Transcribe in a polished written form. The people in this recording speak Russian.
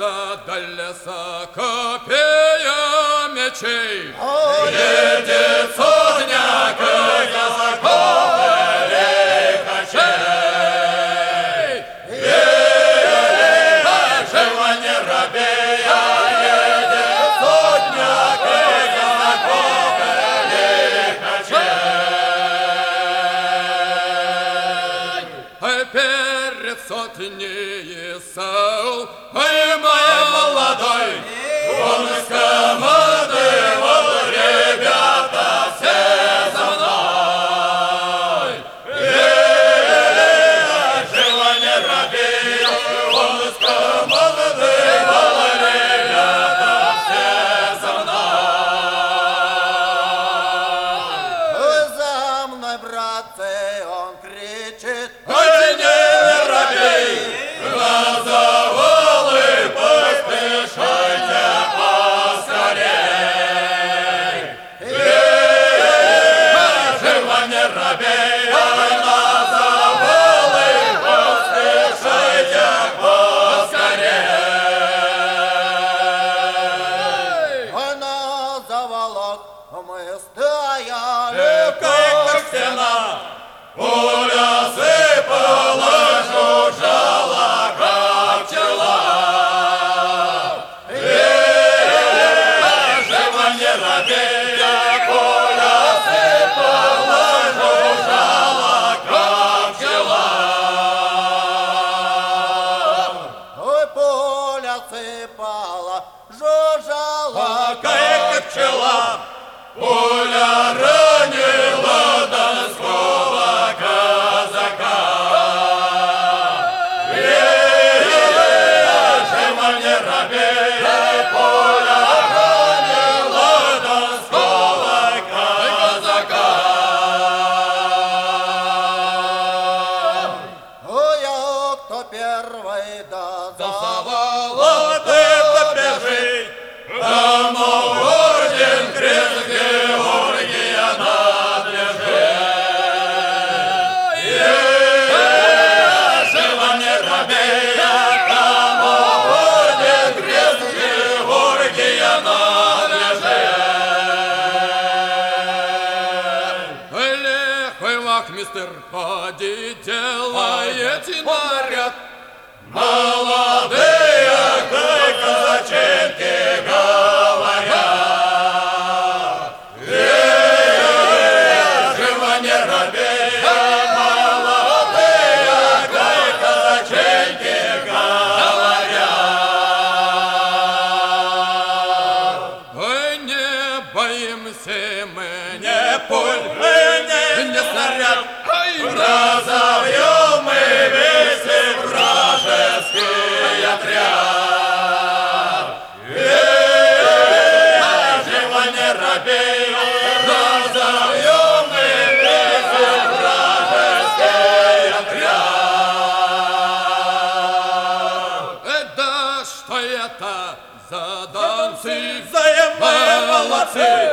леса до леса, копея мечей. Едет сотня казаков лихачей. Живо не робея, едет сотня казаков лихачей. Перед сотней Исаул, ой, мой молодой, Он скомандовал: ребята, все за мной. Живо не робея, Он скомандовал: ребята, все за мной. За мной, братцы, он кричит: ой, не робей, на завалы поспешайте поскорей. Живо не робей, на завалы поспешайте поскорей. На завалах мы стояли, как стена. Пуля сыпала, жужжала, как пчела. Живо не робея, пуля сыпала, жужжала, как пчела. Ой, пуля сыпала, жужжала, как пчела. Пуля ранила донского казака. Живо не робея, пуля ранила донского казака. Ой, а кто первый до завала, ты побежи, тому орден, крест Георгия надлежит. Живо не робея, тому орден, крест Георгия надлежит. Лихой вахмистр ходит, делаете наряд. Молодые, как казаченки говорят. Живо не робея, молодые, как казаченки говорят. Ой, не боимся мы, Не пуль, мы не снаряд, ай, разовьем мы весь вражеский отряд. Живо не робей, разовьем мы весь вражеский отряд. да что это за донцы? Взаимные молодцы.